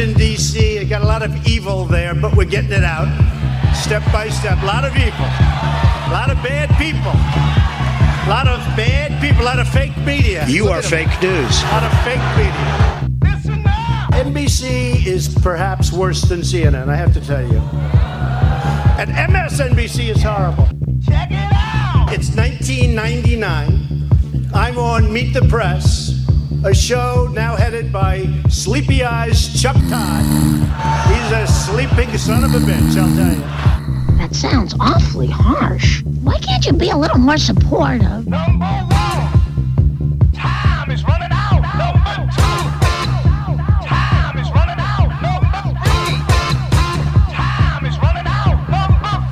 Washington, D.C. I got a lot of evil there, but we're getting it out step by step. A lot of evil. A lot of bad people. A lot of bad people. A lot of fake media. You are fake news. A lot of fake media. Listen now. NBC is perhaps worse than CNN, I have to tell you. And MSNBC is horrible. Check it out. It's 1999. I'm on Meet the Press, a show now headed by Sleepy Eyes Chuck Todd. He's a sleeping son of a bitch, I'll tell you. That sounds awfully harsh. Why can't you be a little more supportive? Number one, time is running out. Number two, time is running out. Number three, time is running out. Number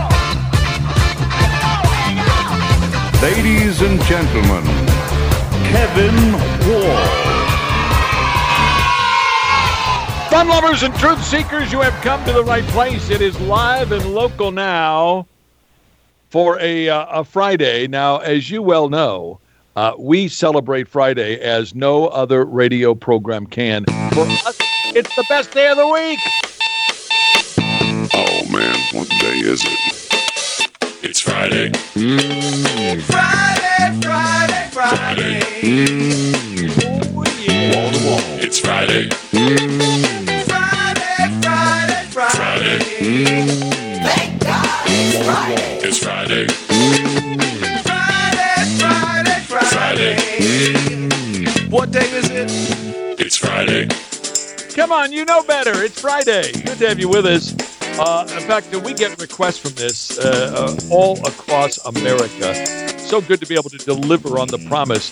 four. Ladies and gentlemen, Kevin Wall. Fun lovers and truth seekers, you have come to the right place. It is live and local now for a Friday. Now, as you well know, we celebrate Friday as no other radio program can. For us, it's the best day of the week. Oh man, what day is it? It's Friday. Friday, Friday, Friday. Oh, yeah. Wall to wall. It's Friday. Friday. Thank God it's Friday. It's Friday. Friday. What day is it? It's Friday. Come on, you know better. It's Friday. Good to have you with us. In fact, we get requests from this all across America. So good to be able to deliver on the promise.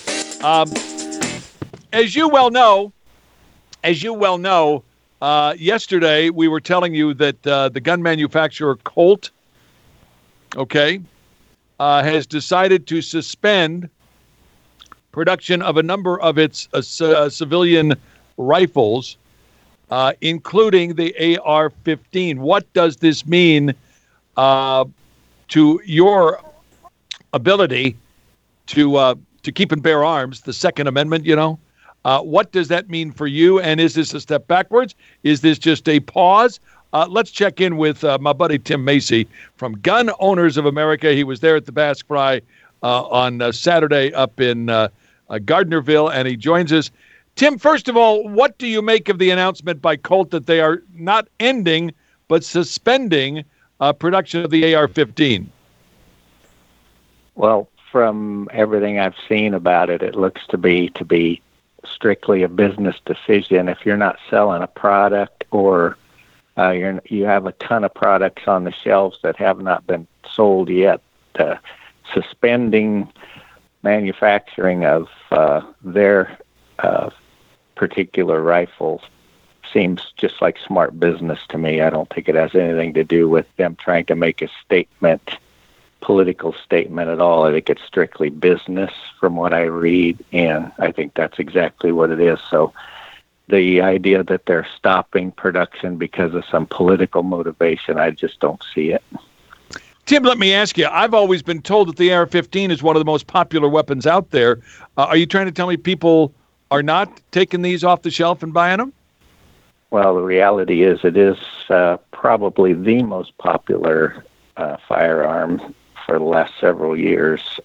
As you well know, yesterday we were telling you that the gun manufacturer Colt, has decided to suspend production of a number of its civilian rifles, including the AR-15. What does this mean to your ability to keep and bear arms, the Second Amendment, you know? What does that mean for you? And is this a step backwards? Is this just a pause? Let's check in with my buddy Tim Macy from Gun Owners of America. He was there at the Basque Fry on Saturday up in Gardnerville, and he joins us. Tim, first of all, what do you make of the announcement by Colt that they are not ending but suspending production of the AR-15? Well, from everything I've seen about it, it looks to be strictly a business decision. If you're not selling a product or you have a ton of products on the shelves that have not been sold yet, suspending manufacturing of their particular rifles seems just like smart business to me. I don't think it has anything to do with them trying to make a political statement at all. I think it's strictly business from what I read, and I think that's exactly what it is. So the idea that they're stopping production because of some political motivation, I just don't see it. Tim, let me ask you, I've always been told that the AR-15 is one of the most popular weapons out there. Are you trying to tell me people are not taking these off the shelf and buying them? Well, the reality is it is probably the most popular firearm for the last several years.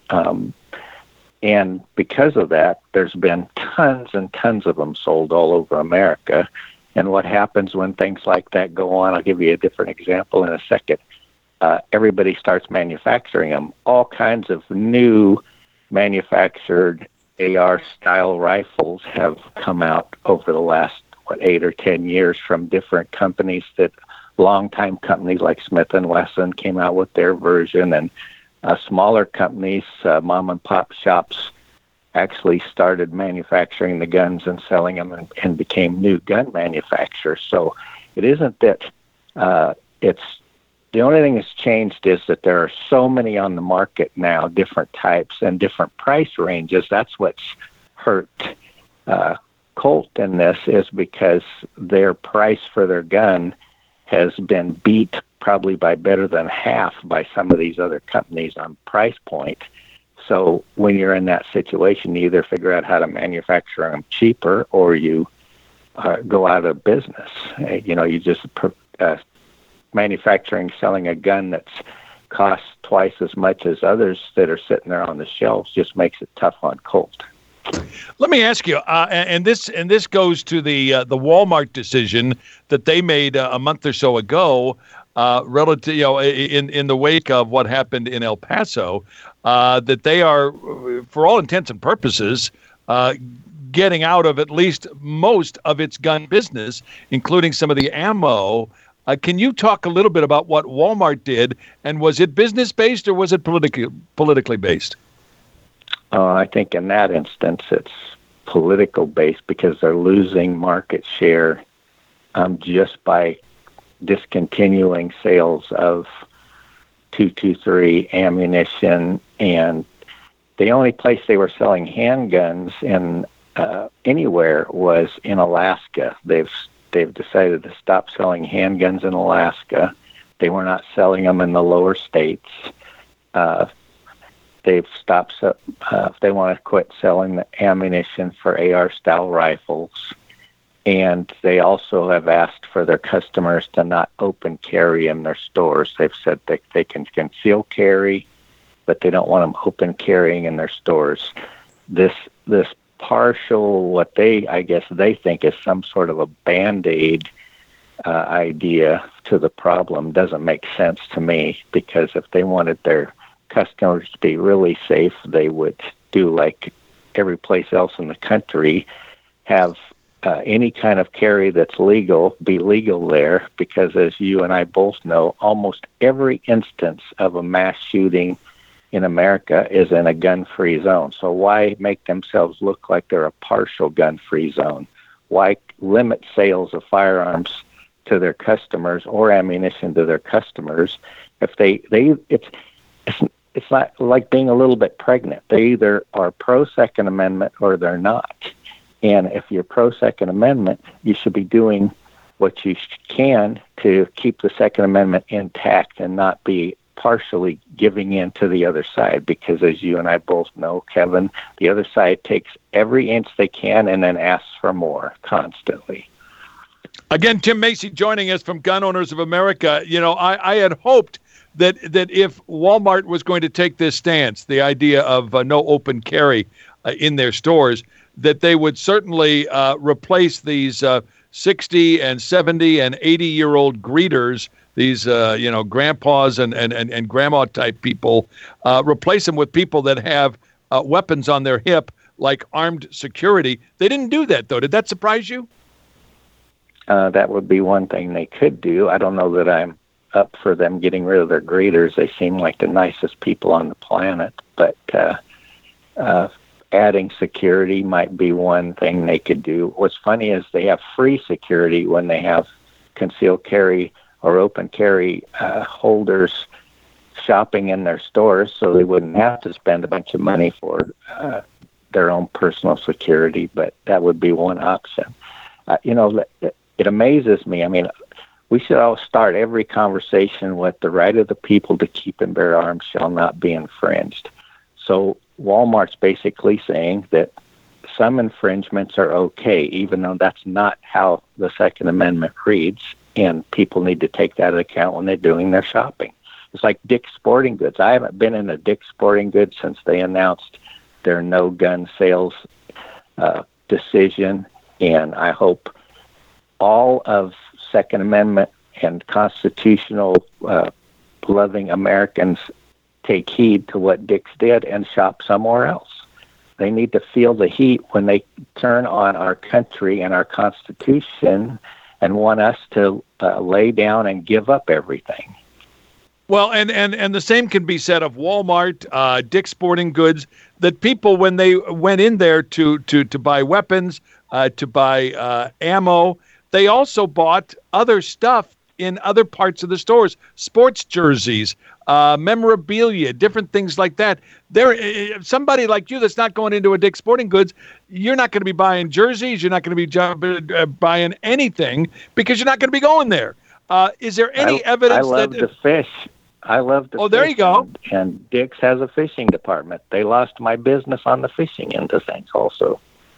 And because of that, there's been tons and tons of them sold all over America. And what happens when things like that go on, I'll give you a different example in a second. Everybody starts manufacturing them. All kinds of new manufactured AR-style rifles have come out over the last, 8 or 10 years from different companies that longtime companies like Smith & Wesson came out with their version, and smaller companies, mom and pop shops, actually started manufacturing the guns and selling them and became new gun manufacturers. So it isn't that it's the only thing that's changed is that there are so many on the market now, different types and different price ranges. That's what's hurt Colt in this, is because their price for their gun has been beat probably by better than half by some of these other companies on price point. So when you're in that situation, you either figure out how to manufacture them cheaper or you go out of business. You just manufacturing, selling a gun that's costs twice as much as others that are sitting there on the shelves just makes it tough on Colt. Let me ask you, and this goes to the Walmart decision that they made a month or so ago, relative, in the wake of what happened in El Paso, that they are, for all intents and purposes, getting out of at least most of its gun business, including some of the ammo. Can you talk a little bit about what Walmart did, and was it business-based or was it politically based? I think in that instance it's political-based because they're losing market share just by discontinuing sales of .223 ammunition, and the only place they were selling handguns in anywhere was in Alaska. They've decided to stop selling handguns in Alaska. They were not selling them in the lower states. They've stopped. They want to quit selling the ammunition for AR-style rifles. And they also have asked for their customers to not open carry in their stores. They've said that they can conceal carry, but they don't want them open carrying in their stores. This partial, what I guess they think is some sort of a Band-Aid idea to the problem doesn't make sense to me, because if they wanted their customers to be really safe, they would do like every place else in the country, have any kind of carry that's legal be legal there, because as you and I both know, almost every instance of a mass shooting in America is in a gun-free zone. So why make themselves look like they're a partial gun-free zone? Why limit sales of firearms to their customers or ammunition to their customers if it's not like being a little bit pregnant. They either are pro-Second Amendment or they're not. And if you're pro-Second Amendment, you should be doing what you can to keep the Second Amendment intact and not be partially giving in to the other side, because as you and I both know, Kevin, the other side takes every inch they can and then asks for more constantly. Again, Tim Macy joining us from Gun Owners of America. I had hoped that if Walmart was going to take this stance, the idea of no open carry in their stores, that they would certainly replace these 60 and 70 and 80-year-old greeters, these grandpas and grandma type people, replace them with people that have weapons on their hip, like armed security. They didn't do that, though. Did that surprise you? That would be one thing they could do. I don't know that I'm up for them getting rid of their greeters. They seem like the nicest people on the planet, but adding security might be one thing they could do. What's funny is they have free security when they have concealed carry or open carry holders shopping in their stores, so they wouldn't have to spend a bunch of money for their own personal security, but that would be one option. It amazes me. I mean, we should all start every conversation with the right of the people to keep and bear arms shall not be infringed. So Walmart's basically saying that some infringements are okay, even though that's not how the Second Amendment reads, and people need to take that into account when they're doing their shopping. It's like Dick's Sporting Goods. I haven't been in a Dick's Sporting Goods since they announced their no gun sales decision, and I hope all of Second Amendment and constitutional loving Americans take heed to what Dick's did and shop somewhere else. They need to feel the heat when they turn on our country and our Constitution and want us to lay down and give up everything. Well, and the same can be said of Walmart, Dick's Sporting Goods, that people, when they went in there to buy weapons, to buy ammo, they also bought other stuff in other parts of the stores, sports jerseys, memorabilia, different things like that. Somebody like you that's not going into a Dick's Sporting Goods, you're not going to be buying jerseys, you're not going to be buying anything because you're not going to be going there. Is there any evidence that... I love to fish. I love to fish. Oh, there you go. And Dick's has a fishing department. They lost my business on the fishing end of things also.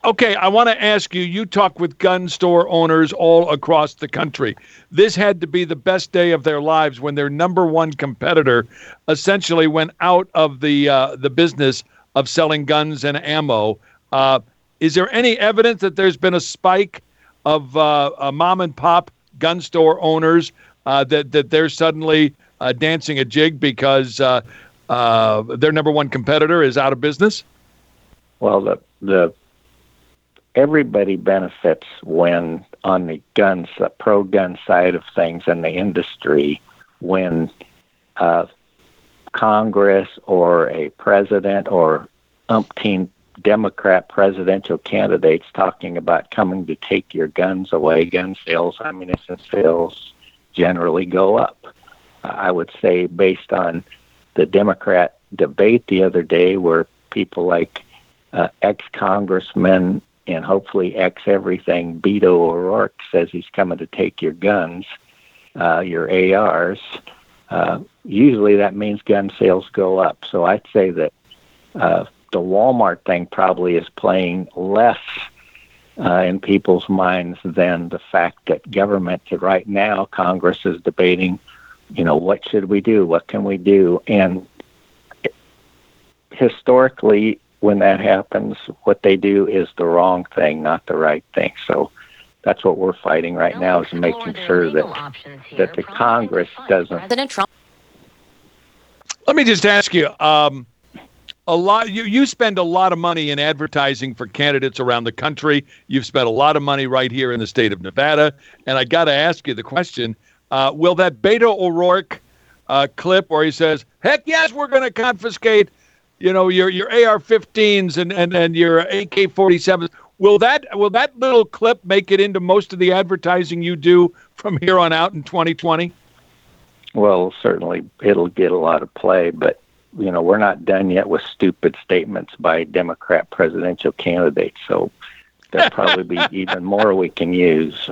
Okay, I want to ask you, you talk with gun store owners all across the country. This had to be the best day of their lives when their number one competitor essentially went out of the business of selling guns and ammo. Is there any evidence that there's been a spike of mom and pop gun store owners that they're suddenly dancing a jig because their number one competitor is out of business? Well, the everybody benefits when on the guns, the pro-gun side of things in the industry, when Congress or a president or umpteen Democrat presidential candidates talking about coming to take your guns away, gun sales, ammunition sales generally go up. I would say based on the Democrat debate the other day where people like ex-congressmen and hopefully ex-everything Beto O'Rourke says he's coming to take your guns, your ARs, usually that means gun sales go up. So I'd say that the Walmart thing probably is playing less in people's minds than the fact that government right now, Congress is debating, what should we do? What can we do? And historically, when that happens, what they do is the wrong thing, not the right thing. So that's what we're fighting right now, is making sure that the Congress doesn't. President Trump. Let me just ask you, you spend a lot of money in advertising for candidates around the country. You've spent a lot of money right here in the state of Nevada. And I got to ask you the question, will that Beto O'Rourke clip where he says, heck yes, we're going to confiscate your AR-15s and your AK-47s. Will that little clip make it into most of the advertising you do from here on out in 2020? Well, certainly it'll get a lot of play, but we're not done yet with stupid statements by Democrat presidential candidates. So there'll probably be even more we can use.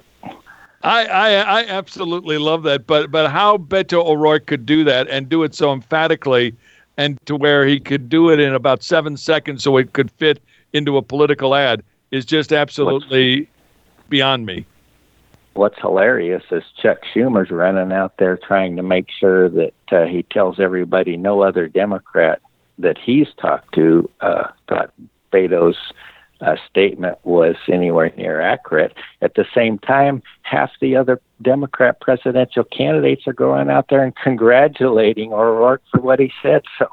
I absolutely love that, but how Beto O'Rourke could do that and do it so emphatically, and to where he could do it in about 7 seconds so it could fit into a political ad is just absolutely beyond me. What's hilarious is Chuck Schumer's running out there trying to make sure that he tells everybody no other Democrat that he's talked to thought Beto's statement was anywhere near accurate. At the same time, half the other Democrat presidential candidates are going out there and congratulating O'Rourke for what he said. So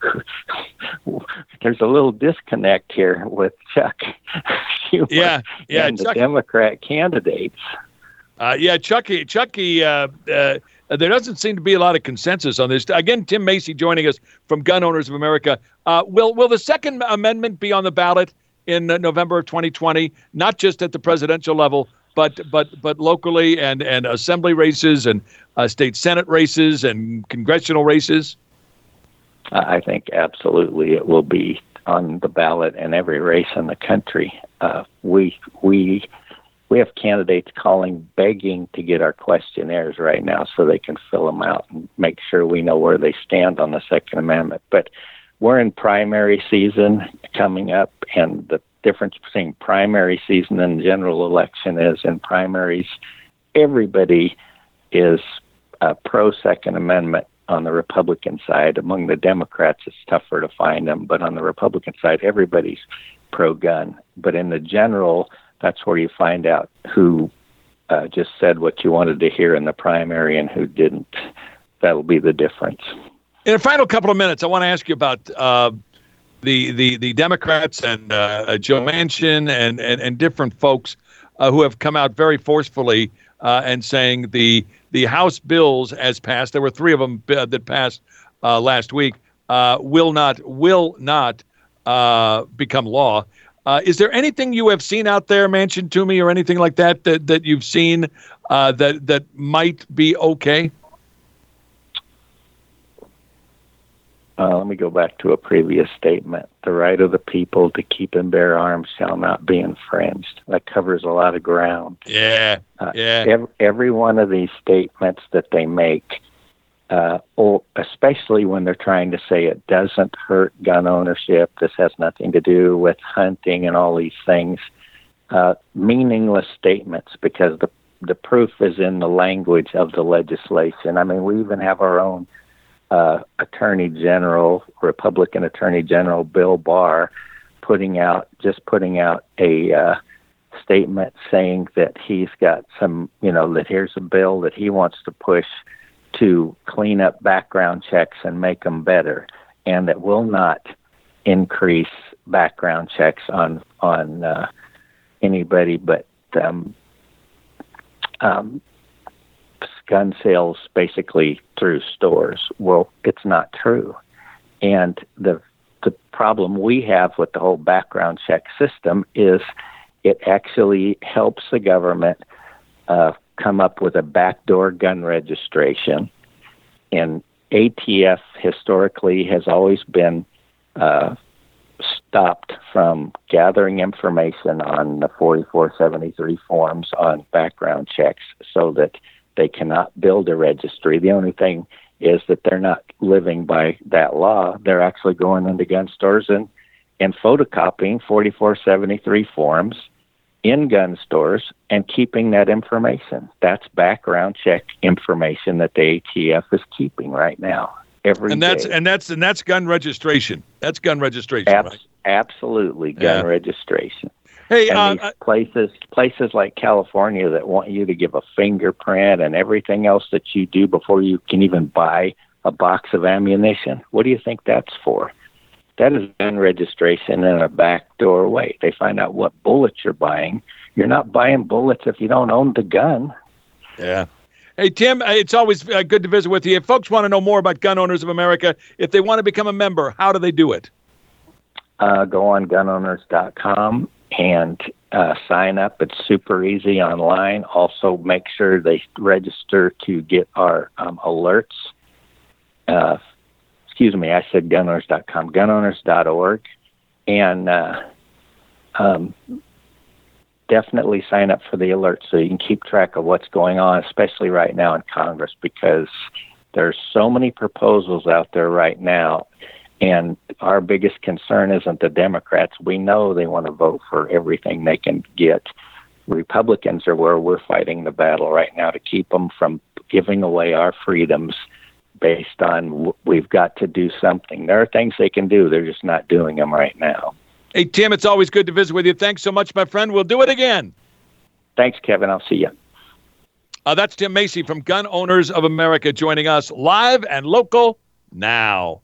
there's a little disconnect here with Chuck Schumer and the Democrat candidates. Chucky, there doesn't seem to be a lot of consensus on this. Again, Tim Macy joining us from Gun Owners of America. Will the Second Amendment be on the ballot in November of 2020, not just at the presidential level, but locally and assembly races and state Senate races and congressional races? I think absolutely it will be on the ballot in every race in the country. We have candidates begging to get our questionnaires right now so they can fill them out and make sure we know where they stand on the Second Amendment. But we're in primary season coming up, and the difference between primary season and general election is in primaries, everybody is pro-Second Amendment on the Republican side. Among the Democrats, it's tougher to find them, but on the Republican side, everybody's pro-gun. But in the general, that's where you find out who just said what you wanted to hear in the primary and who didn't. That'll be the difference. In a final couple of minutes, I want to ask you about the Democrats and Joe Manchin and different folks who have come out very forcefully and saying the House bills as passed, there were 3 of them that passed last week, will not become law. Is there anything you have seen out there, Manchin, to me, or anything like that you've seen that might be okay? Let me go back to a previous statement. The right of the people to keep and bear arms shall not be infringed. That covers a lot of ground. Yeah. Every one of these statements that they make or especially when they're trying to say it doesn't hurt gun ownership, this has nothing to do with hunting and all these things, meaningless statements, because the proof is in the language of the legislation. I mean, we even have our own Attorney General, Republican Attorney General Bill Barr, putting out a statement saying that he's got some, that here's a bill that he wants to push to clean up background checks and make them better, and that will not increase background checks on anybody but gun sales basically through stores. Well, it's not true. And the problem we have with the whole background check system is it actually helps the government come up with a backdoor gun registration. And ATF historically has always been stopped from gathering information on the 4473 forms on background checks so that they cannot build a registry. The only thing is that they're not living by that law. They're actually going into gun stores and photocopying 4473 forms in gun stores and keeping that information. That's background check information that the ATF is keeping right now. And that's gun registration. That's gun registration, right? Absolutely, gun registration. Hey, and these places like California that want you to give a fingerprint and everything else that you do before you can even buy a box of ammunition. What do you think that's for? That is gun registration in a backdoor way. They find out what bullets you're buying. You're not buying bullets if you don't own the gun. Yeah. Hey, Tim, it's always good to visit with you. If folks want to know more about Gun Owners of America, if they want to become a member, how do they do it? Go on gunowners.com and sign up. It's super easy online. Also, make sure they register to get our alerts. Excuse me, I said gunowners.com, gunowners.org. And definitely sign up for the alerts so you can keep track of what's going on, especially right now in Congress, because there's so many proposals out there right now. And our biggest concern isn't the Democrats. We know they want to vote for everything they can get. Republicans are where we're fighting the battle right now to keep them from giving away our freedoms based on we've got to do something. There are things they can do. They're just not doing them right now. Hey, Tim, it's always good to visit with you. Thanks so much, my friend. We'll do it again. Thanks, Kevin. I'll see you. That's Tim Macy from Gun Owners of America joining us live and local now.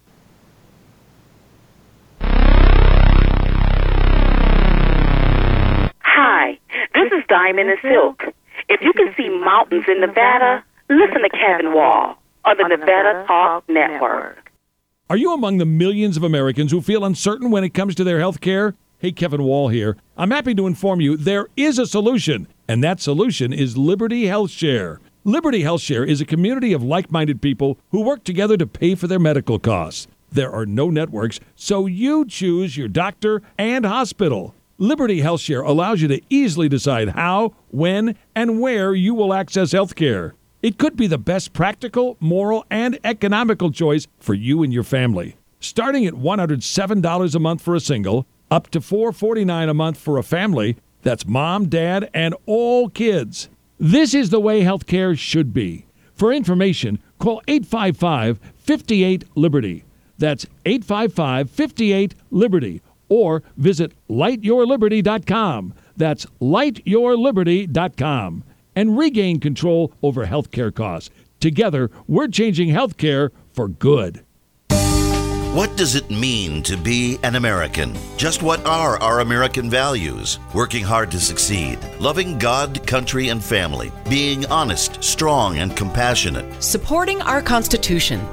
Hi, this is Diamond and Silk. If you can see mountains in Nevada, listen to Kevin Wall on the Nevada Talk Network. Are you among the millions of Americans who feel uncertain when it comes to their health care? Hey, Kevin Wall here. I'm happy to inform you there is a solution, and that solution is Liberty Health Share. Liberty Health Share is a community of like-minded people who work together to pay for their medical costs. There are no networks, so you choose your doctor and hospital. Liberty Health Share allows you to easily decide how, when, and where you will access health care. It could be the best practical, moral, and economical choice for you and your family. Starting at $107 a month for a single, up to $449 a month for a family, that's mom, dad, and all kids. This is the way healthcare should be. For information, call 855-58-LIBERTY. That's 855-58-LIBERTY. Or visit lightyourliberty.com. That's lightyourliberty.com. And regain control over healthcare costs. Together, we're changing healthcare for good. What does it mean to be an American? Just what are our American values? Working hard to succeed, loving God, country, and family, being honest, strong, and compassionate, supporting our Constitution.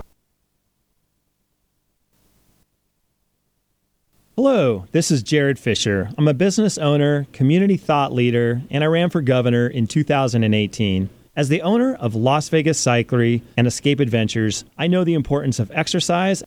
Hello, this is Jared Fisher. I'm a business owner, community thought leader, and I ran for governor in 2018. As the owner of Las Vegas Cyclery and Escape Adventures, I know the importance of exercise.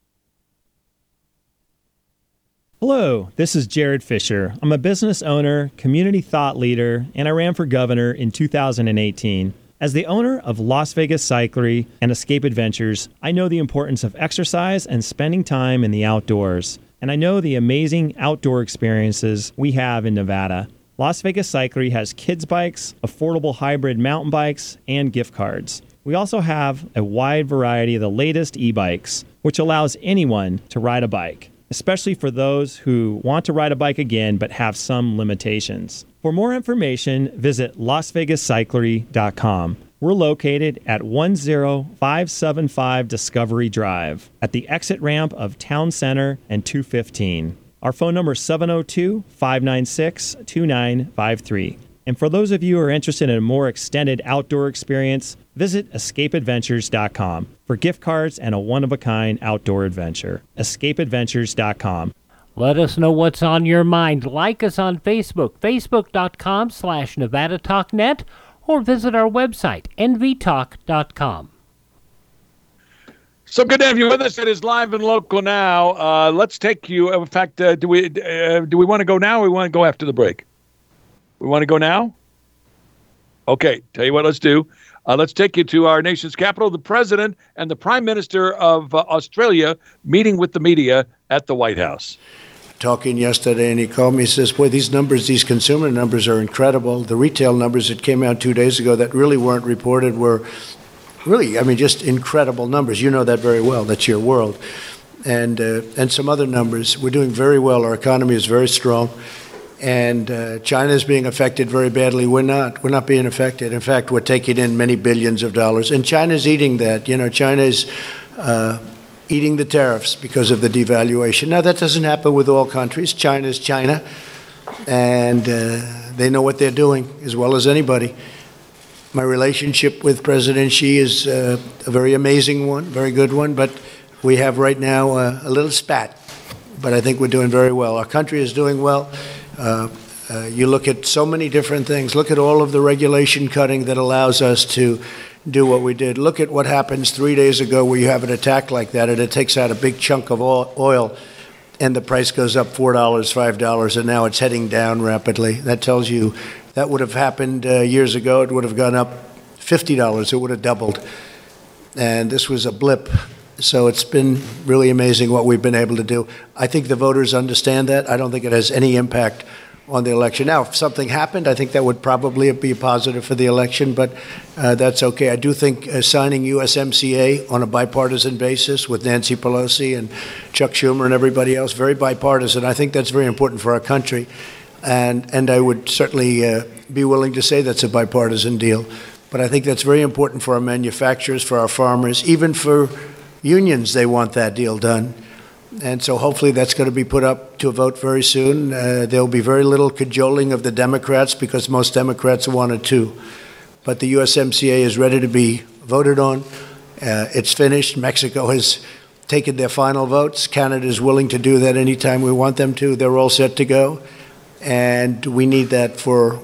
Hello, this is Jared Fisher. I'm a business owner, community thought leader, and I ran for governor in 2018. As the owner of Las Vegas Cyclery and Escape Adventures, I know the importance of exercise and spending time in the outdoors. And I know the amazing outdoor experiences we have in Nevada. Las Vegas Cyclery has kids bikes, affordable hybrid mountain bikes, and gift cards. We also have a wide variety of the latest e-bikes, which allows anyone to ride a bike, especially for those who want to ride a bike again but have some limitations. For more information, visit LasVegasCyclery.com. We're located at 10575 Discovery Drive at the exit ramp of Town Center and 215. Our phone number is 702-596-2953. And for those of you who are interested in a more extended outdoor experience, visit escapeadventures.com for gift cards and a one-of-a-kind outdoor adventure. escapeadventures.com. Let us know what's on your mind. Like us on Facebook, facebook.com/NevadaTalkNet, or visit our website, nvtalk.com. So good to have you with us. It is live and local now. Let's take you. In fact, do we want to go now, or we want to go after the break? We want to go now? Okay. Tell you what. Let's do. Let's take you to our nation's capital. The president and the prime minister of Australia meeting with the media at the White House. Talking yesterday, and he called me, he says, boy, these numbers, these consumer numbers are incredible. The retail numbers that came out 2 days ago that really weren't reported were really, just incredible numbers. You know that very well. That's your world. And some other numbers. We're doing very well. Our economy is very strong. And China is being affected very badly. We're not. We're not being affected. In fact, we're taking in many billions of dollars. And China's eating that. China's eating the tariffs because of the devaluation. Now, that doesn't happen with all countries. China's China, and they know what they're doing as well as anybody. My relationship with President Xi is a very amazing one, very good one, but we have right now a little spat. But I think we're doing very well. Our country is doing well. You look at so many different things. Look at all of the regulation cutting that allows us to do what we did. Look at what happens 3 days ago where you have an attack like that and it takes out a big chunk of oil and the price goes up $4, $5, and now it's heading down rapidly. That tells you that would have happened years ago. It would have gone up $50. It would have doubled. And this was a blip. So it's been really amazing what we've been able to do. I think the voters understand that. I don't think it has any impact on the election. Now, if something happened, I think that would probably be a positive for the election, but that's okay. I do think signing USMCA on a bipartisan basis with Nancy Pelosi and Chuck Schumer and everybody else, very bipartisan. I think that's very important for our country, and I would certainly be willing to say that's a bipartisan deal. But I think that's very important for our manufacturers, for our farmers, even for unions. They want that deal done. And so hopefully that's going to be put up to a vote very soon. There'll be very little cajoling of the Democrats because most Democrats want it too. But the USMCA is ready to be voted on. It's finished. Mexico has taken their final votes. Canada is willing to do that anytime we want them to. They're all set to go. And we need that for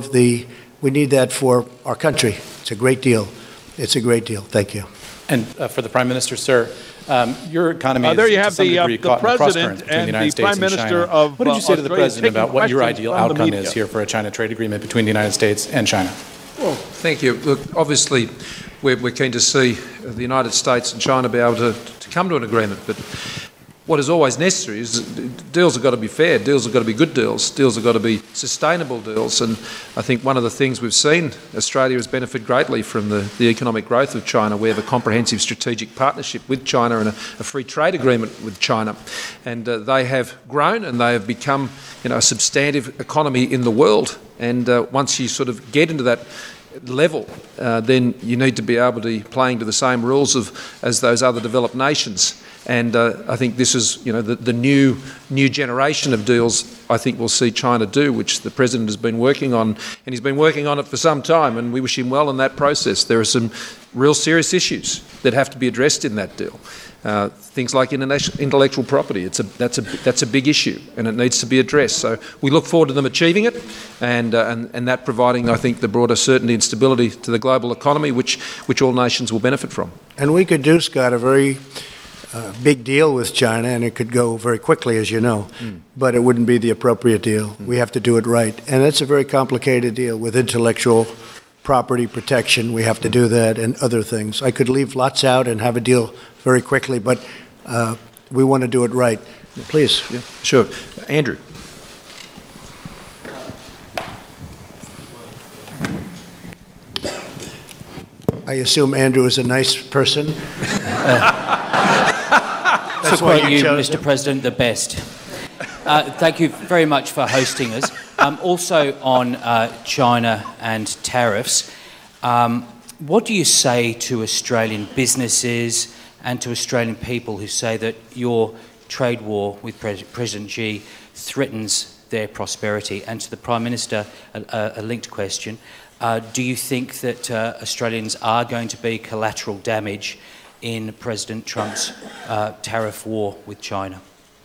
we need that for our country. It's a great deal. It's a great deal. Thank you. And for the Prime Minister, sir, your economy is there you to have some degree the caught in the president crosscurrents between and the United the States Prime and Minister China. of What did you say to the Australia President about what your taking ideal questions from the outcome media. is here for a China trade agreement between the United States and China? Well, thank you. Look, obviously, we're keen to see the United States and China be able to come to an agreement, but what is always necessary is deals have got to be fair, deals have got to be good deals have got to be sustainable deals. And I think one of the things we've seen, Australia has benefited greatly from the economic growth of China. We have a comprehensive strategic partnership with China and a free trade agreement with China. And they have grown and they have become a substantive economy in the world. And once you sort of get into that level, then you need to be able to be playing to the same rules as those other developed nations. And I think this is, the new generation of deals I think we'll see China do, which the President has been working on, and he's been working on it for some time, and we wish him well in that process. There are some real serious issues that have to be addressed in that deal. Things like intellectual property, that's a big issue, and it needs to be addressed. So we look forward to them achieving it, and that providing, I think, the broader certainty and stability to the global economy, which all nations will benefit from. And we could do, Scott, a very big deal with China, and it could go very quickly, as you know, but it wouldn't be the appropriate deal. We have to do it right, and it's a very complicated deal with intellectual property protection, we have to do that, and other things. I could leave lots out and have a deal very quickly, but we want to do it right. Please. Yeah, sure. Andrew. I assume Andrew is a nice person. To quote you, Mr. President, the best. Thank you very much for hosting us. Also on China and tariffs, what do you say to Australian businesses and to Australian people who say that your trade war with President Xi threatens their prosperity? And to the Prime Minister, a linked question. Do you think that Australians are going to be collateral damage in President Trump's tariff war with China?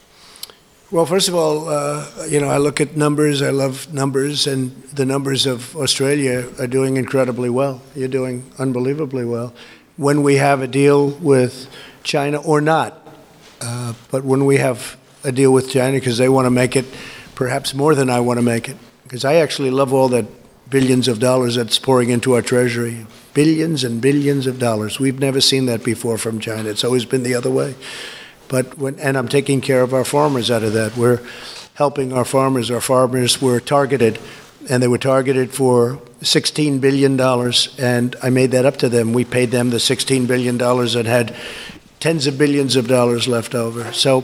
Well, first of all, I look at numbers. I love numbers, and the numbers of Australia are doing incredibly well. You're doing unbelievably well. When we have a deal with China or not, but when we have a deal with China because they want to make it perhaps more than I want to make it, because I actually love all that billions of dollars that's pouring into our treasury. Billions and billions of dollars. We've never seen that before from China. It's always been the other way. And I'm taking care of our farmers out of that. We're helping our farmers. Our farmers were targeted, and they were targeted for $16 billion, and I made that up to them. We paid them the $16 billion and had tens of billions of dollars left over. So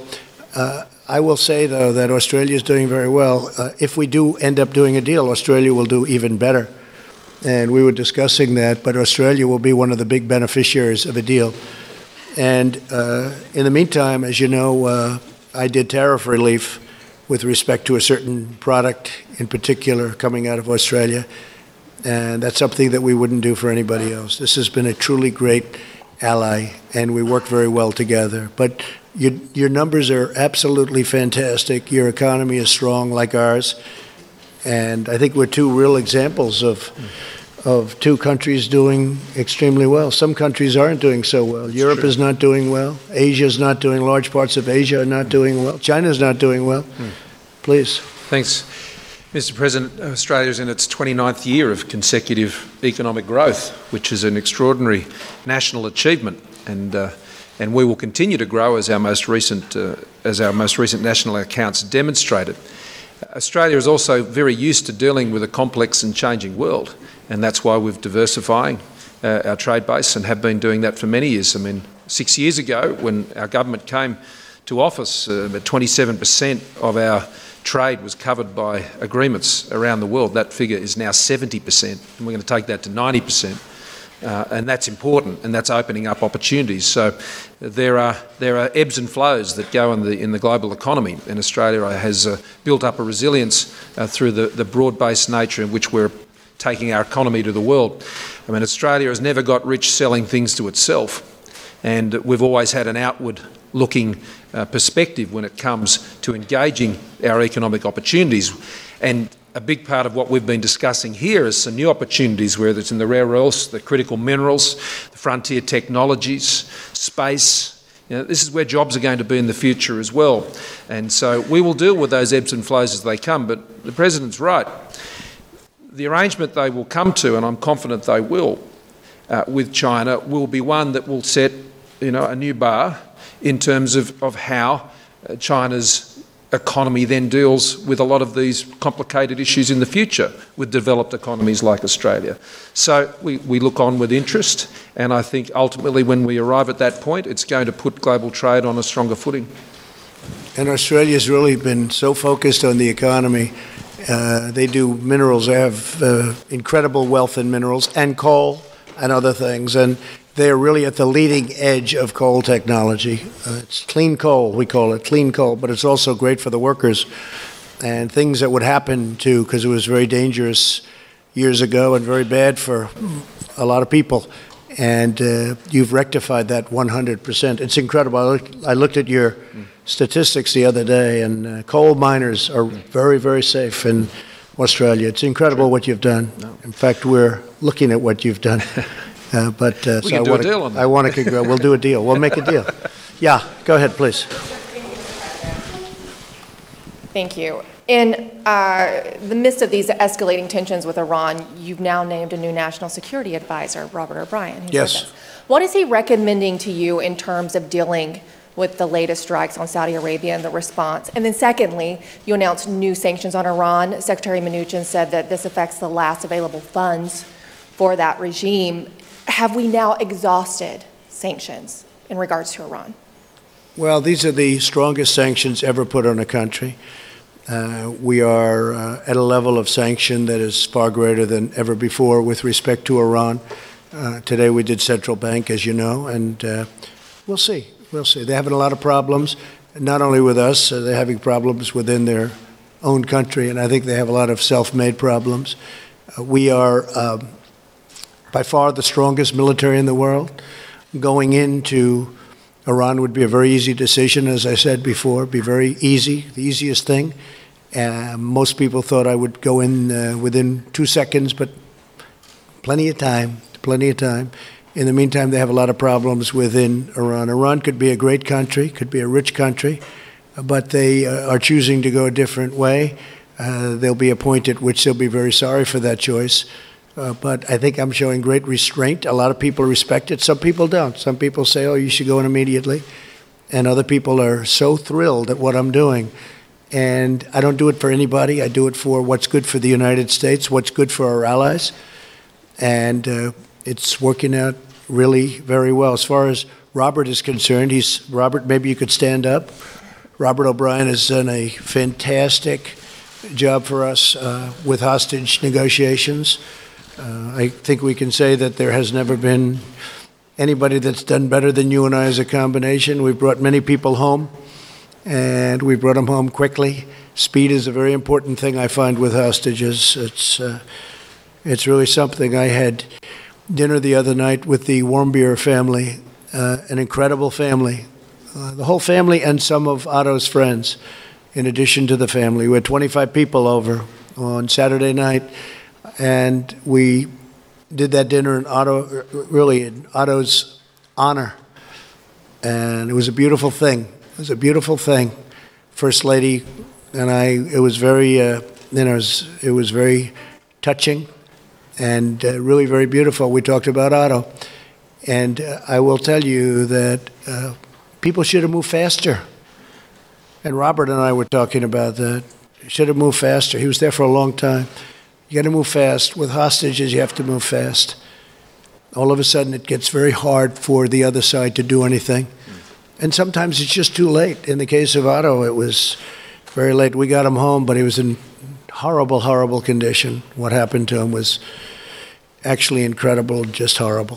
I will say, though, that Australia is doing very well. If we do end up doing a deal, Australia will do even better. And we were discussing that, but Australia will be one of the big beneficiaries of a deal. And in the meantime, as you know, I did tariff relief with respect to a certain product in particular coming out of Australia. And that's something that we wouldn't do for anybody else. This has been a truly great ally, and we work very well together. But your numbers are absolutely fantastic. Your economy is strong like ours. And I think we're two real examples of two countries doing extremely well. Some countries aren't doing so well. Europe is not doing well. Asia is not doing. Large parts of Asia are not doing well. China is not doing well. Please. Thanks. Mr. President, Australia is in its 29th year of consecutive economic growth, which is an extraordinary national achievement, and we will continue to grow as our most recent national accounts demonstrated. Australia is also very used to dealing with a complex and changing world, and that's why we're diversifying our trade base and have been doing that for many years. I mean, 6 years ago, when our government came to office, 27% of our trade was covered by agreements around the world. That figure is now 70%, and we're going to take that to 90%. And that's important, and that's opening up opportunities. So there are ebbs and flows that go in the global economy, and Australia has built up a resilience through the broad-based nature in which we're taking our economy to the world. I mean, Australia has never got rich selling things to itself, and we've always had an outward-looking perspective when it comes to engaging our economic opportunities. And a big part of what we've been discussing here is some new opportunities, whether it's in the rare earths, the critical minerals, the frontier technologies, space. This is where jobs are going to be in the future as well. And so we will deal with those ebbs and flows as they come. But the President's right. The arrangement they will come to, and I'm confident they will, with China, will be one that will set a new bar in terms of how China's economy then deals with a lot of these complicated issues in the future with developed economies like Australia. So we look on with interest, and I think ultimately when we arrive at that point, it's going to put global trade on a stronger footing. And Australia's really been so focused on the economy. They do minerals. They have incredible wealth in minerals and coal and other things. And they're really at the leading edge of coal technology. It's clean coal, we call it, clean coal, but it's also great for the workers. And things that would happen because it was very dangerous years ago and very bad for a lot of people. And you've rectified that 100%. It's incredible. I looked at your statistics the other day, and coal miners are very, very safe in Australia. It's incredible what you've done. In fact, we're looking at what you've done. We can do a deal on that. I want to. We'll do a deal. We'll make a deal. Yeah, go ahead, please. Thank you. In the midst of these escalating tensions with Iran, you've now named a new national security advisor, Robert O'Brien. Yes. What is he recommending to you in terms of dealing with the latest strikes on Saudi Arabia and the response? And then secondly, you announced new sanctions on Iran. Secretary Mnuchin said that this affects the last available funds for that regime. Have we now exhausted sanctions in regards to Iran? Well, these are the strongest sanctions ever put on a country. We are at a level of sanction that is far greater than ever before with respect to Iran. Today we did central bank, as you know, and we'll see. We'll see. They're having a lot of problems, not only with us, they're having problems within their own country, and I think they have a lot of self-made problems. We are by far the strongest military in the world. Going into Iran would be a very easy decision, as I said before, be very easy, the easiest thing. Most people thought I would go in within 2 seconds, but plenty of time. In the meantime, they have a lot of problems within Iran. Iran could be a great country, could be a rich country, but they are choosing to go a different way. There'll be a point at which they'll be very sorry for that choice. But I think I'm showing great restraint. A lot of people respect it. Some people don't. Some people say, oh, you should go in immediately. And other people are so thrilled at what I'm doing. And I don't do it for anybody. I do it for what's good for the United States, what's good for our allies. And it's working out really very well. As far as Robert is concerned, Robert, maybe you could stand up. Robert O'Brien has done a fantastic job for us with hostage negotiations. I think we can say that there has never been anybody that's done better than you and I as a combination. We've brought many people home, and we brought them home quickly. Speed is a very important thing, I find, with hostages. It's really something. I had dinner the other night with the Warmbier family, an incredible family. The whole family and some of Otto's friends, in addition to the family. We had 25 people over on Saturday night, and we did that dinner in Otto's honor. And it was a beautiful thing. It was a beautiful thing. First Lady and it was very, it was very touching and really very beautiful. We talked about Otto. And I will tell you that people should have moved faster. And Robert and I were talking about that. Should have moved faster. He was there for a long time. You got to move fast. With hostages, you have to move fast. All of a sudden, it gets very hard for the other side to do anything. And sometimes it's just too late. In the case of Otto, it was very late. We got him home, but he was in horrible, horrible condition. What happened to him was actually incredible, just horrible.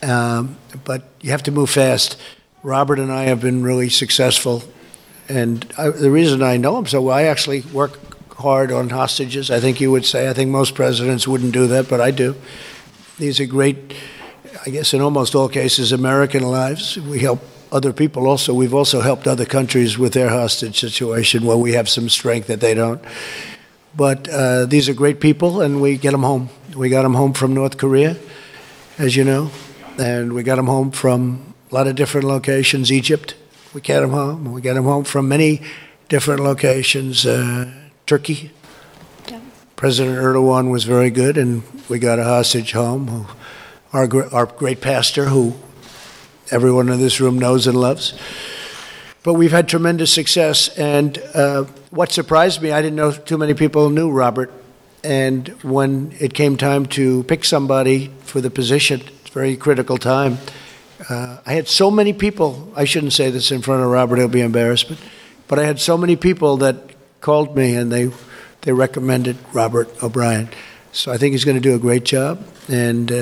But you have to move fast. Robert and I have been really successful. And the reason I know him so well, I actually work hard on hostages. I think you would say. I think most presidents wouldn't do that, but I do. These are great, I guess in almost all cases, American lives. We help other people also. We've also helped other countries with their hostage situation where we have some strength that they don't. But these are great people, and we get them home. We got them home from North Korea, as you know, and we got them home from a lot of different locations, Egypt. We got them home. We got them home from many different locations. Turkey. Yeah. President Erdogan was very good, and we got a hostage home. Our great pastor, who everyone in this room knows and loves. But we've had tremendous success, and what surprised me, I didn't know too many people knew Robert. And when it came time to pick somebody for the position, it's a very critical time. I had so many people, I shouldn't say this in front of Robert, he'll be embarrassed, but I had so many people that called me and they recommended Robert O'Brien. So I think he's going to do a great job. And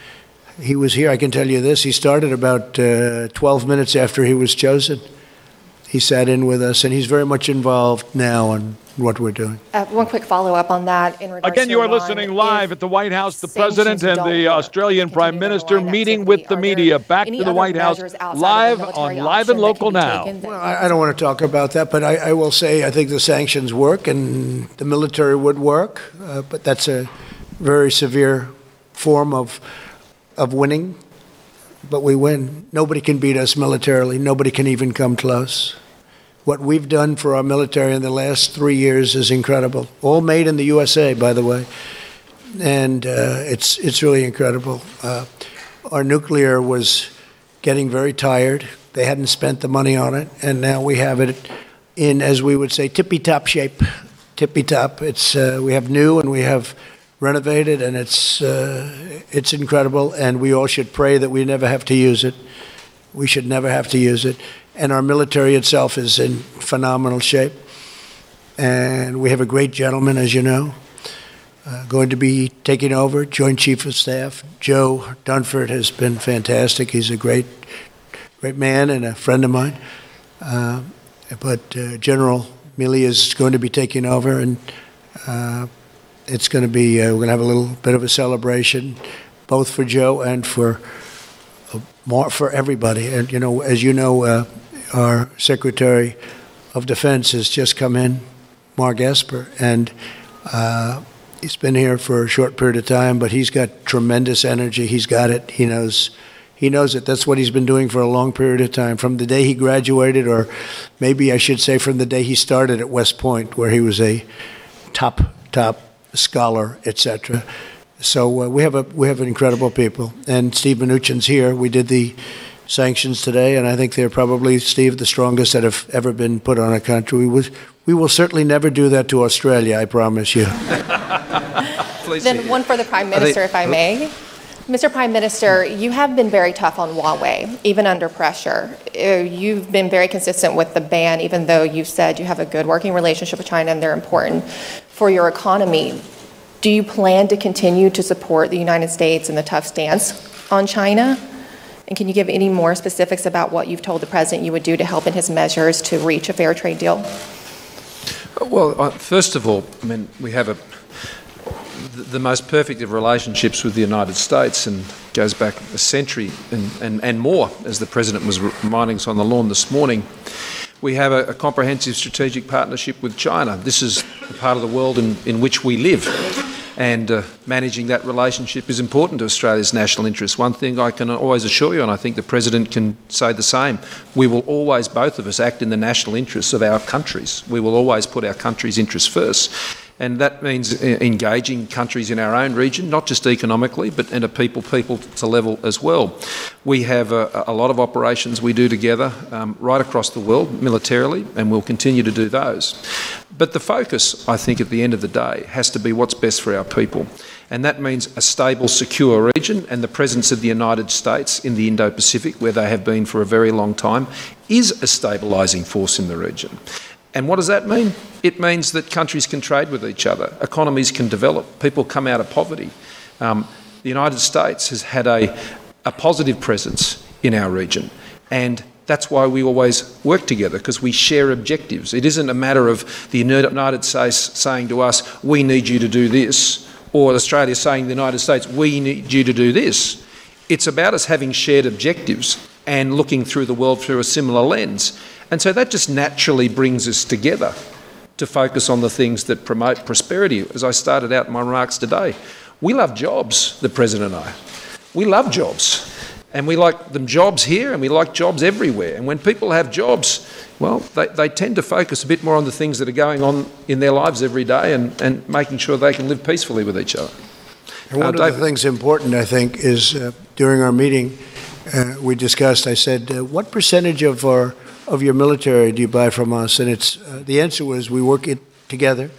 he was here, I can tell you this, he started about 12 minutes after he was chosen. He sat in with us, and he's very much involved now in what we're doing. One quick follow-up on that. In regards Again, to you are Iran, listening live at the White House. The President and the Australian Prime Minister meeting with the media. Back to the White House, live on Live and Local now. Well, I don't want to talk about that, but I will say I think the sanctions work, and the military would work, but that's a very severe form of winning. But we win. Nobody can beat us militarily. Nobody can even come close. what we've done for our military in the last 3 years is incredible. All made in the USA, by the way. And it's really incredible. Our nuclear was getting very tired. They hadn't spent the money on it, and now we have it in, as we would say, tippy-top shape. Tippy-top. It's we have new and we have renovated, and it's incredible. And we all should pray that we never have to use it. We should never have to use it. And our military itself is in phenomenal shape. And we have a great gentleman, as you know, going to be taking over, Joint Chief of Staff. Joe Dunford has been fantastic. He's a great man and a friend of mine. But General Milley is going to be taking over, and it's going to be, we're going to have a little bit of a celebration, both for Joe and for everybody. And, as you know, our Secretary of Defense has just come in, Mark Esper, and he's been here for a short period of time, but he's got tremendous energy. He's got it. He knows it. That's what he's been doing for a long period of time, from the day he graduated, or maybe I should say from the day he started at West Point, where he was a top scholar, etc. So we have incredible people. And Steve Mnuchin's here. We did the sanctions today, and I think they're probably, Steve, the strongest that have ever been put on a country. We will certainly never do that to Australia, I promise you. Then one for the Prime Minister, if I may. Mr. Prime Minister, you have been very tough on Huawei, even under pressure. You've been very consistent with the ban, even though you said you have a good working relationship with China and they're important for your economy. Do you plan to continue to support the United States in the tough stance on China? And can you give any more specifics about what you've told the President you would do to help in his measures to reach a fair trade deal? Well, first of all, I mean, we have the most perfect of relationships with the United States, and goes back a century and more, as the President was reminding us on the lawn this morning. We have a comprehensive strategic partnership with China. This is the part of the world in which we live, and managing that relationship is important to Australia's national interests. One thing I can always assure you, and I think the President can say the same, we will always, both of us, act in the national interests of our countries. We will always put our country's interests first. And that means engaging countries in our own region, not just economically, but at a people to level as well. We have a lot of operations we do together right across the world militarily, and we'll continue to do those. But the focus, I think, at the end of the day, has to be what's best for our people. And that means a stable, secure region, and the presence of the United States in the Indo-Pacific, where they have been for a very long time, is a stabilising force in the region. And what does that mean? It means that countries can trade with each other, economies can develop, people come out of poverty. The United States has had a positive presence in our region, and that's why we always work together, because we share objectives. It isn't a matter of the United States saying to us, we need you to do this, or Australia saying to the United States, we need you to do this. It's about us having shared objectives and looking through the world through a similar lens. And so that just naturally brings us together to focus on the things that promote prosperity. As I started out in my remarks today, we love jobs, the President and I. We love jobs. And we like them jobs here, and we like jobs everywhere. And when people have jobs, well, they tend to focus a bit more on the things that are going on in their lives every day, and making sure they can live peacefully with each other. And one of the things important, I think, is during our meeting, we discussed, I said, what percentage of your military do you buy from us? And the answer was we work it together,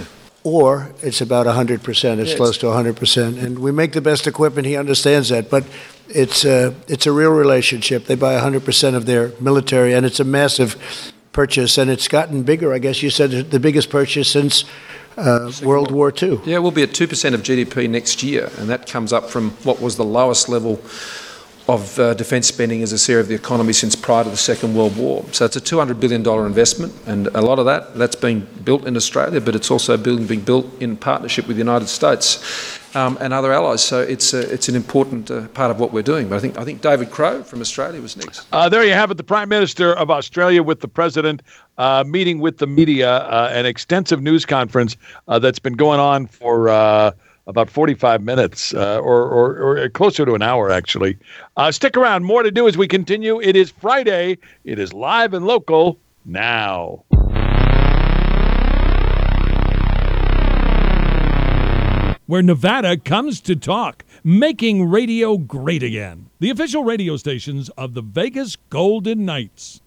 or it's about 100%. It's close to 100%. And we make the best equipment. He understands that. But it's a real relationship. They buy 100% of their military, and it's a massive purchase. And it's gotten bigger. I guess you said the biggest purchase since World War II. Yeah, we'll be at 2% of GDP next year, and that comes up from what was the lowest level of defence spending as a share of the economy since prior to the Second World War. So it's a $200 billion investment, and a lot of that's being built in Australia, but it's also being built in partnership with the United States and other allies. So it's an important part of what we're doing. But I think David Crowe from Australia was next. There you have it, the Prime Minister of Australia with the President meeting with the media, an extensive news conference that's been going on for about 45 minutes or closer to an hour, actually. Stick around. More to do as we continue. It is Friday. It is live and local. now. Where Nevada comes to talk, making radio great again. The official radio stations of the Vegas Golden Knights.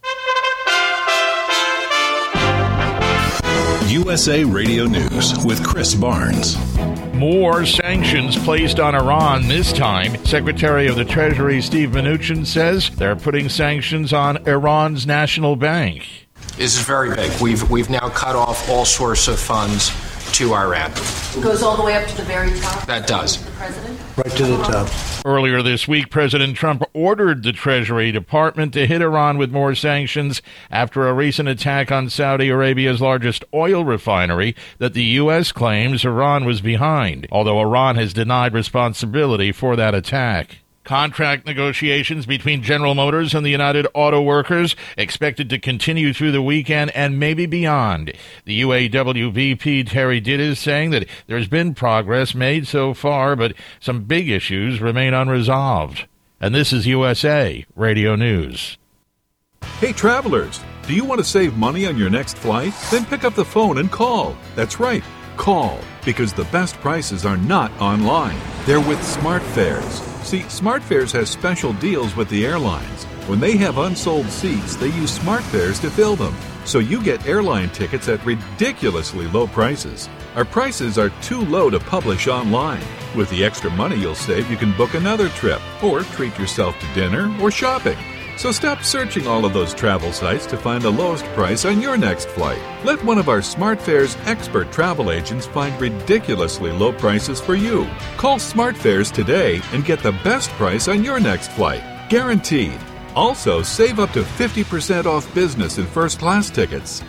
USA Radio News with Chris Barnes. More sanctions placed on Iran this time. Secretary of the Treasury Steve Mnuchin says they're putting sanctions on Iran's national bank. This is very big. We've now cut off all source of funds to Iran. It goes all the way up to the very top? That does. The president? Right to the top. Earlier this week, President Trump ordered the Treasury Department to hit Iran with more sanctions after a recent attack on Saudi Arabia's largest oil refinery that the U.S. claims Iran was behind, although Iran has denied responsibility for that attack. Contract negotiations between General Motors and the United Auto Workers expected to continue through the weekend and maybe beyond. The UAW VP Terry Ditt is saying that there's been progress made so far, but some big issues remain unresolved. And this is USA Radio News. Hey travelers, do you want to save money on your next flight? Then pick up the phone and call. That's right, call, because the best prices are not online. They're with SmartFares. See, SmartFares has special deals with the airlines. When they have unsold seats, they use SmartFares to fill them. So you get airline tickets at ridiculously low prices. Our prices are too low to publish online. With the extra money you'll save, you can book another trip, or treat yourself to dinner or shopping. So stop searching all of those travel sites to find the lowest price on your next flight. Let one of our SmartFares expert travel agents find ridiculously low prices for you. Call SmartFares today and get the best price on your next flight. Guaranteed. Also, save up to 50% off business and first-class tickets.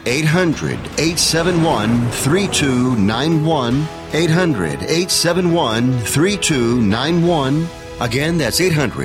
800-871-3291. 800-871-3291. Again, that's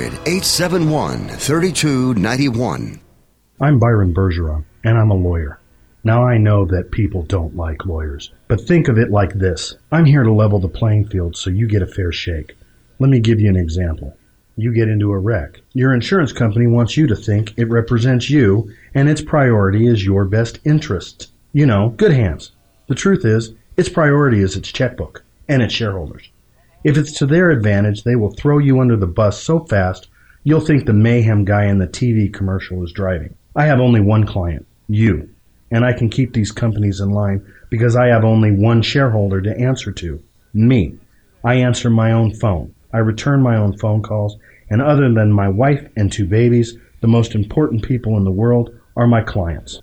800-871-3291. I'm Byron Bergeron, and I'm a lawyer. Now I know that people don't like lawyers, but think of it like this. I'm here to level the playing field so you get a fair shake. Let me give you an example. You get into a wreck. Your insurance company wants you to think it represents you, and its priority is your best interest. You know, good hands. The truth is, its priority is its checkbook and its shareholders. If it's to their advantage, they will throw you under the bus so fast, you'll think the mayhem guy in the TV commercial is driving. I have only one client, you, and I can keep these companies in line because I have only one shareholder to answer to, me. I answer my own phone. I return my own phone calls, and other than my wife and 2 babies, the most important people in the world are my clients.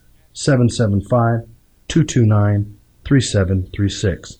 775-229-3736.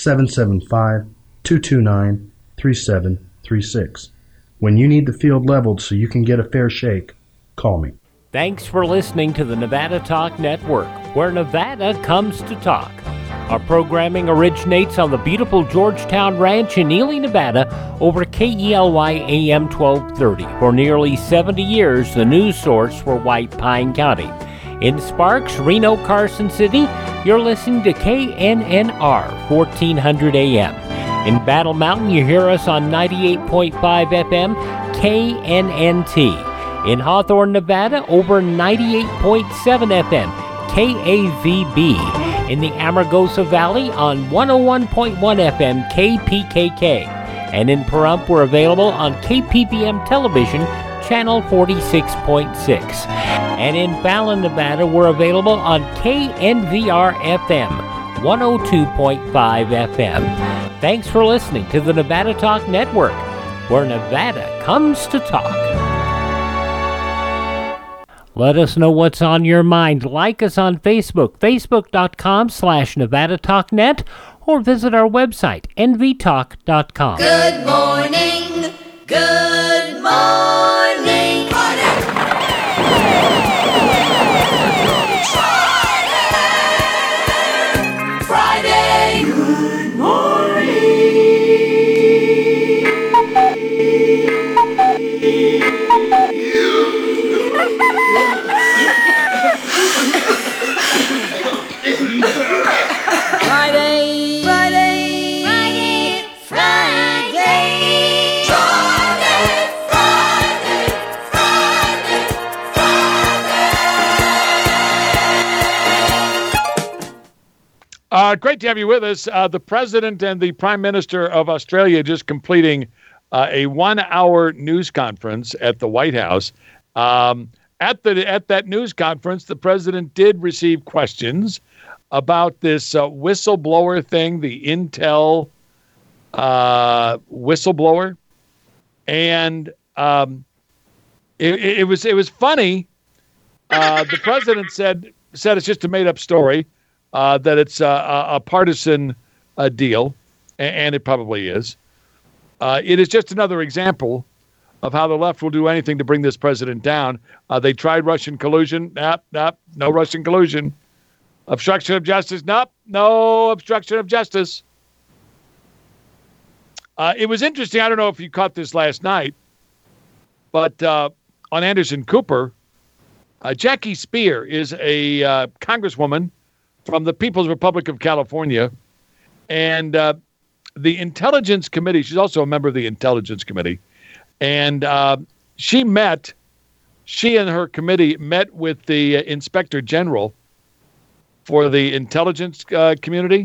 775-229-3736. When you need the field leveled so you can get a fair shake, call me. Thanks for listening to the Nevada Talk Network, where Nevada comes to talk. Our programming originates on the beautiful Georgetown Ranch in Ely, Nevada, over KELY AM 1230. For nearly 70 years, the news source for White Pine County. In Sparks, Reno, Carson City, you're listening to KNNR 1400 AM. In Battle Mountain, you hear us on 98.5 FM, KNNT. In Hawthorne, Nevada, over 98.7 FM, KAVB. In the Amargosa Valley, on 101.1 FM, KPKK. And in Pahrump, we're available on KPBM Television, Channel 46.6. And in Fallon, Nevada, we're available on KNVR FM, 102.5 FM. Thanks for listening to the Nevada Talk Network, where Nevada comes to talk. Let us know what's on your mind. Like us on Facebook, facebook.com/NevadaTalkNet, or visit our website, nvtalk.com. Good morning. Good morning. Friday. Good morning. Friday. Friday. Friday. Friday. Great to have you with us. The President and the Prime Minister of Australia just completing a 1-hour news conference at the White House. At that news conference, the President did receive questions about this whistleblower thing, the Intel whistleblower, and it was funny. The President said it's just a made-up story. That it's a partisan deal, and it probably is. It is just another example of how the left will do anything to bring this president down. They tried Russian collusion. Nope, no Russian collusion. Obstruction of justice. Nope, no obstruction of justice. It was interesting. I don't know if you caught this last night, but on Anderson Cooper, Jackie Speer is a congresswoman from the People's Republic of California, and the Intelligence Committee, she's also a member of the Intelligence Committee, and she and her committee met with the Inspector General for the intelligence community,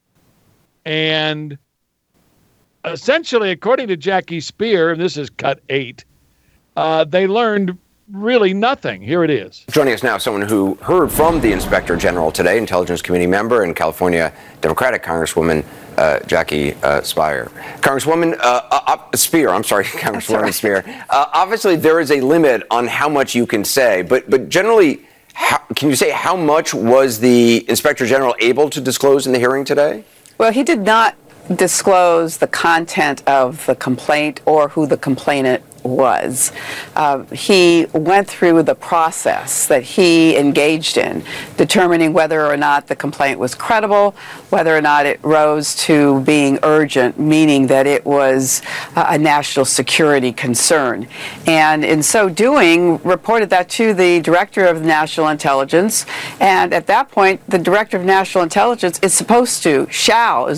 and essentially, according to Jackie Speer, and this is cut 8, they learned really nothing. Here it is. Joining us now, someone who heard from the Inspector General today, Intelligence Committee member and California Democratic Congresswoman Jackie Speer. Congresswoman Speer, I'm sorry, Congresswoman Speer. Obviously, there is a limit on how much you can say, but generally, can you say how much was the Inspector General able to disclose in the hearing today? Well, he did not disclose the content of the complaint or who the complainant was. He went through the process that he engaged in, determining whether or not the complaint was credible, whether or not it rose to being urgent, meaning that it was a national security concern. And in so doing, reported that to the Director of National Intelligence. And at that point, the Director of National Intelligence is supposed to, shall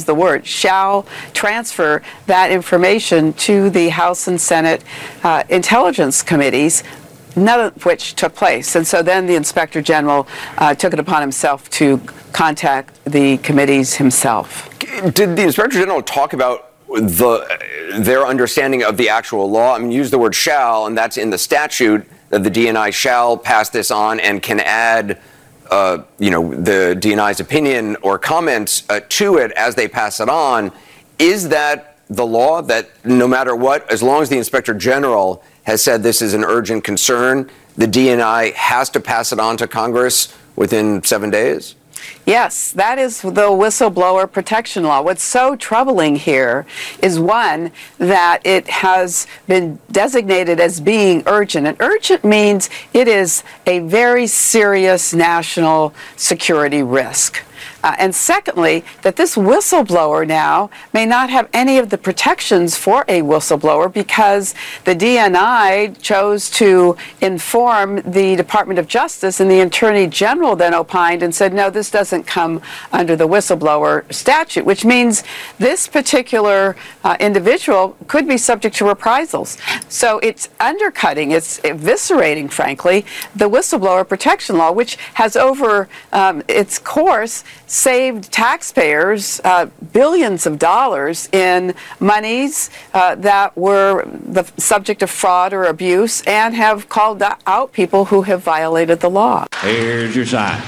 transfer that information to the House and Senate Intelligence Committees, none of which took place. And so then the Inspector General took it upon himself to contact the committees himself. Did the Inspector General talk about their understanding of the actual law? I mean, use the word shall, and that's in the statute that the DNI shall pass this on and can add the DNI's opinion or comments to it as they pass it on. Is that the law, that no matter what, as long as the Inspector General has said this is an urgent concern, the DNI has to pass it on to Congress within 7 days? Yes, that is the whistleblower protection law. What's so troubling here is, one, that it has been designated as being urgent. And urgent means it is a very serious national security risk. And secondly, that this whistleblower now may not have any of the protections for a whistleblower because the DNI chose to inform the Department of Justice, and the Attorney General then opined and said, no, this doesn't come under the whistleblower statute, which means this particular individual could be subject to reprisals. So it's undercutting, it's eviscerating, frankly, the whistleblower protection law, which has over its course saved taxpayers billions of dollars in monies that were the subject of fraud or abuse, and have called out people who have violated the law. Here's your sign.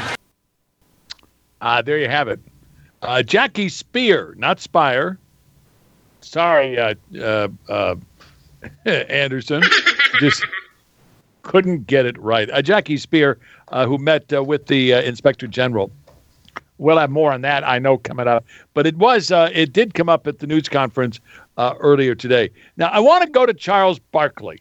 There you have it. Jackie Speer, not Spire. Sorry, Anderson. Just couldn't get it right. Jackie Speer, who met with the Inspector General. We'll have more on that, I know, coming up. But it did come up at the news conference earlier today. Now, I want to go to Charles Barkley.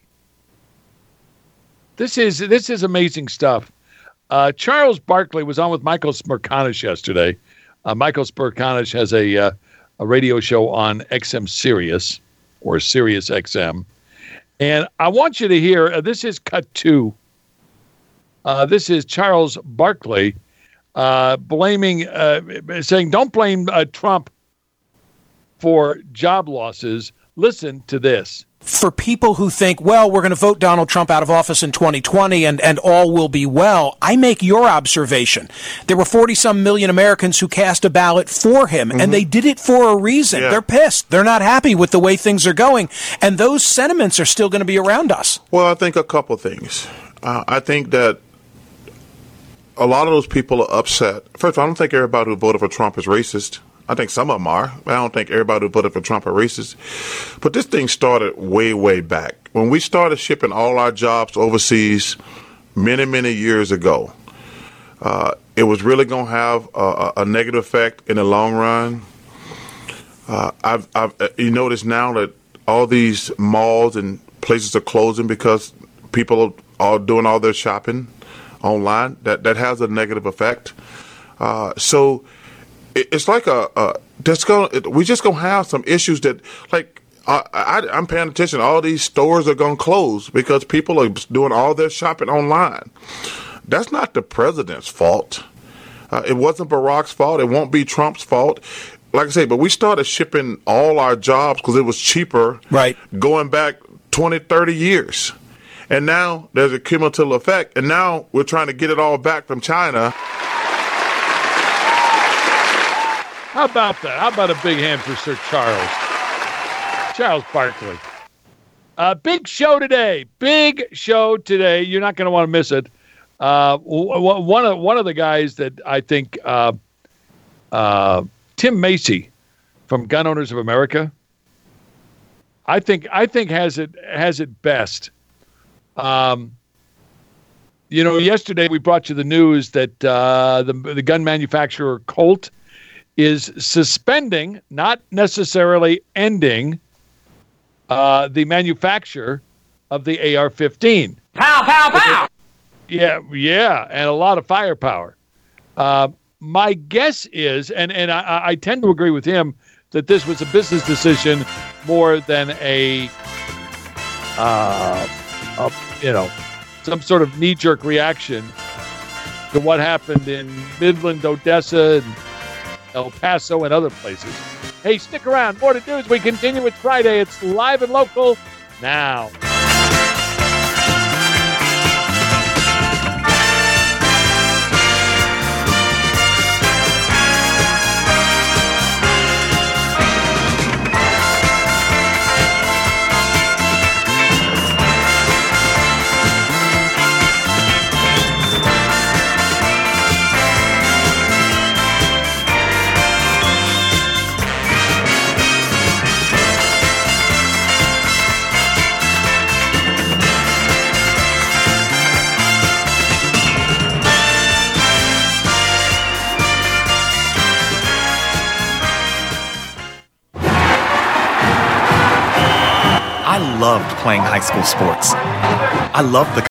This is amazing stuff. Charles Barkley was on with Michael Smerconish yesterday. Michael Smerconish has a radio show on XM Sirius, or Sirius XM. And I want you to hear, this is cut 2. This is Charles Barkley saying, don't blame Trump for job losses, Listen to this. For people who think, well, we're going to vote Donald Trump out of office in 2020 and all will be well, I make your observation. There were 40-some million Americans who cast a ballot for him, and they did it for a reason. Yeah. They're pissed. They're not happy with the way things are going, and those sentiments are still going to be around us. Well, I think a couple things. I think that a lot of those people are upset. First of all, I don't think everybody who voted for Trump is racist. I think some of them are, but I don't think everybody who voted for Trump are racist. But this thing started way, way back. When we started shipping all our jobs overseas many, many years ago, it was really going to have a negative effect in the long run. You notice now that all these malls and places are closing because people are doing all their shopping online. That has a negative effect. So it's like we just gonna have some issues that, like, I'm paying attention. All these stores are gonna close because people are doing all their shopping online. That's not the president's fault. It wasn't Barack's fault. It won't be Trump's fault. Like I say, but we started shipping all our jobs because it was cheaper, right, going back 20, 30 years. And now there's a cumulative effect, and now we're trying to get it all back from China. How about that? How about a big hand for Sir Charles Barkley? Big show today. Big show today. You're not going to want to miss it. One of the guys that I think, Tim Macy from Gun Owners of America, I think has it best. Yesterday we brought you the news that the gun manufacturer Colt is suspending, not necessarily ending, the manufacture of the AR-15. Pow, pow, pow! Yeah, and a lot of firepower. My guess is, and I tend to agree with him, that this was a business decision more than some sort of knee-jerk reaction to what happened in Midland, Odessa, and El Paso, and other places. Hey, stick around. More to do as we continue. It's Friday. It's live and local now. I loved playing high school sports. I loved the